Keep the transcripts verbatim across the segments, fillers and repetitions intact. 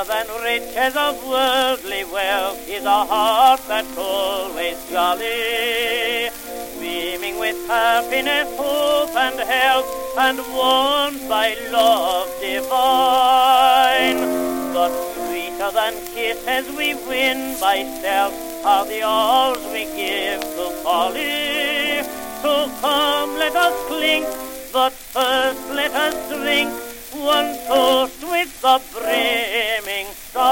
Sweeter than riches of worldly wealth is a heart that's always jolly, beaming with happiness, hope and health, and warmed by love divine. But sweeter than kisses we win by stealth are the hours we give to folly. So come, let us clink, but first let us drink one toast with the brimming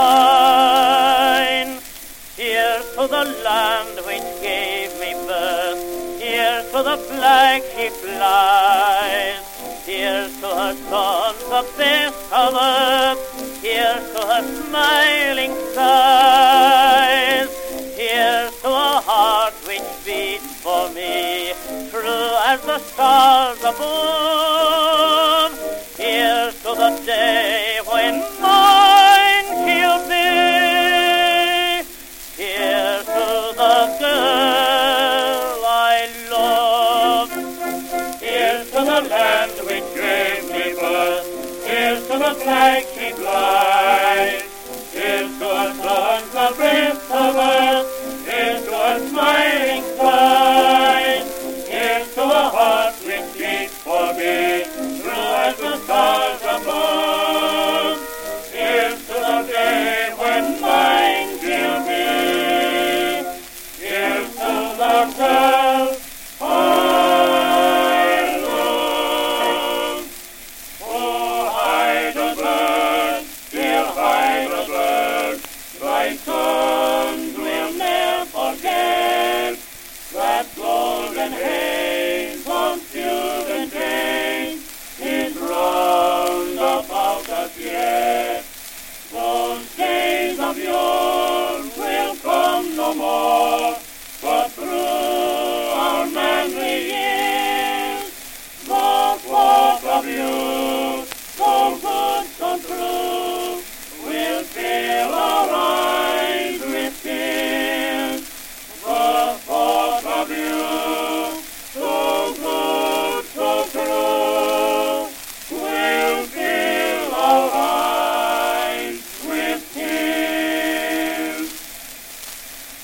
stein. Here's to the land which gave me birth, here's to the flag she flies, here's to her son, the best of earth, here's to her smiling skies, here's to a heart which beats for me, true as the stars above. Here's to the day when mine she'll be. Here's to the girl I love. Here's to the land